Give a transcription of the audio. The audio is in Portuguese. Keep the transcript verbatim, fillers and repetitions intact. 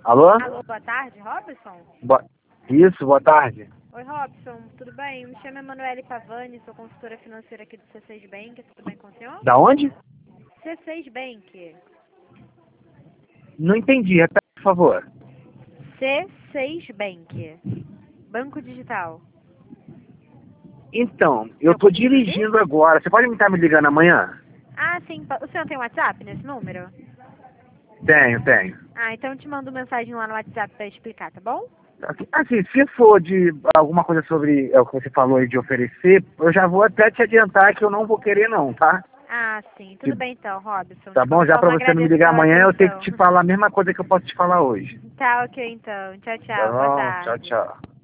Alô? Alô, boa tarde, Robson? Bo... Isso, boa tarde. Oi, Robson, tudo bem? Me chamo Emanuele Pavani, sou consultora financeira aqui do C seis Bank, tudo bem com o senhor? Da onde? C seis Bank. Não entendi, repete, por favor. C seis Bank. Banco Digital. Então, eu Eu tô posso dirigir? dirigindo agora. Você pode me estar me ligando amanhã? Ah, sim. O senhor tem WhatsApp nesse número? Tenho, tenho. Ah, então eu te mando mensagem lá no WhatsApp pra explicar, tá bom? Assim, se for de alguma coisa sobre é, o que você falou aí de oferecer, eu já vou até te adiantar que eu não vou querer não, tá? Ah, sim. Tudo Que- bem então, Robson. Tá De bom? qualquer Já pra forma, você não me agradeço ligar pela amanhã, eu tenho que atenção. te falar a mesma coisa que eu posso te falar hoje. Tá ok então. Tchau, Tá tchau. Boa bom? Tchau, tarde. tchau.